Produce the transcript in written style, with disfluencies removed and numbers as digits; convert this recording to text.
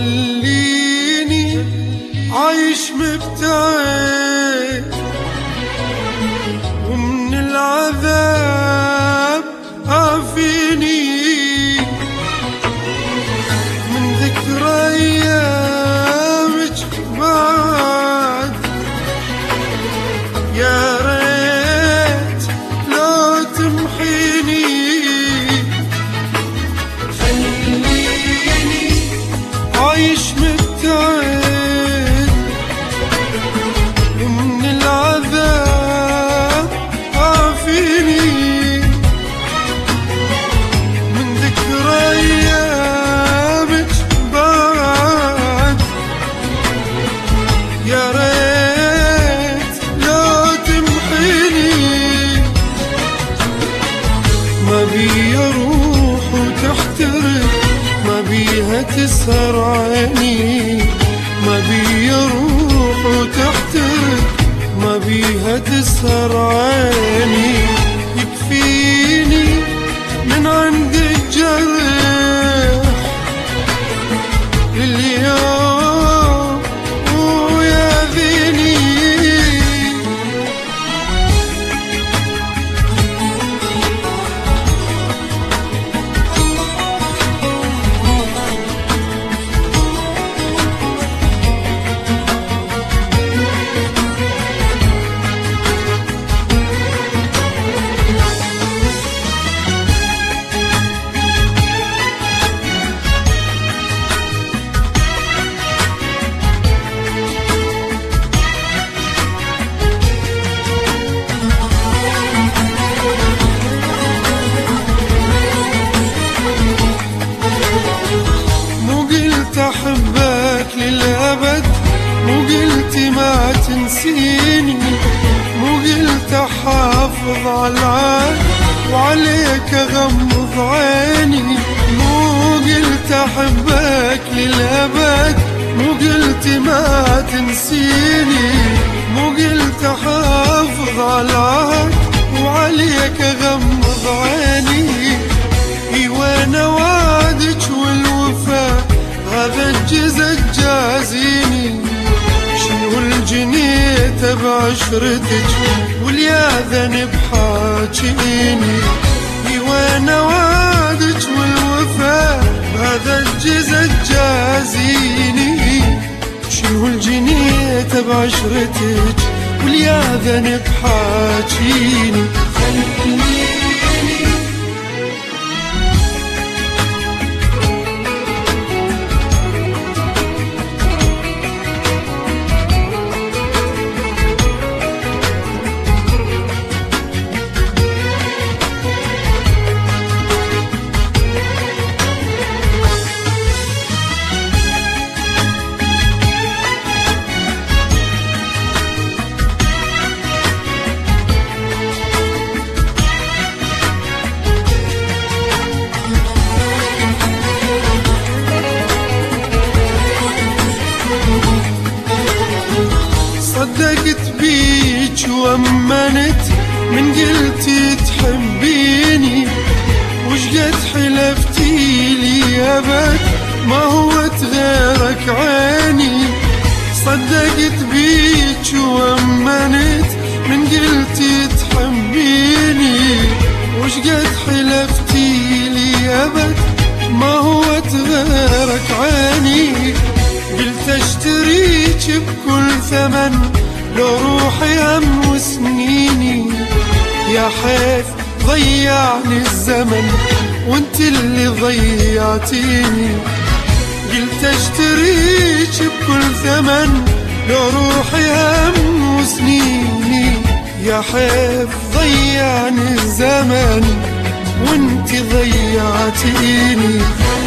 خليني عايش مبتعد ومن العذاب عافيني من ذكرى أيامك بعد. يا ريت لو تمحيني خليني عايش مبتعد ومن العذاب عافيني من ذكرى أيامك بعد. يا ريت لو تمحيني ما بي روح وتحترق ما بيها تسهر عيني ما بي روح وتحترق ما بيها تسهر عيني. يكفيني من عندك جرح لليوم ويأذيني. أحبك للأبد مو قلت ما تنسيني مو قلت أحافظ على العهد وعليك أغمض عيني مو قلت أحبك للأبد مو قلت ما تنسيني مو قلت أحافظ على العهد وعليك أغمض عيني. وين وعدك والوفاء هذا الجزء جازيني شنو الجنيت بعشرتك والياذن بحاجيني. وين وعدك والوفاء هذا الجزء جازيني شنو الجنيت بعشرتك والياذن بحاجيني. صدقت بيك وأمنت من قلتي تحبيني وشقد حلفتي لي أبد ما هو غيرك عيني. صدقت بيك وأمنت من قلتي تحبيني وشقد حلفتي لي أبد ما هو غيرك عيني. قلت اشتريك بكل ثمن لو روحي هم وسنيني يا حيف ضيعني الزمن وانت اللي ضيعتيني. قلت اشتريك بكل ثمن لو روحي هم وسنيني يا حيف ضيعني الزمن وانت ضيعتيني.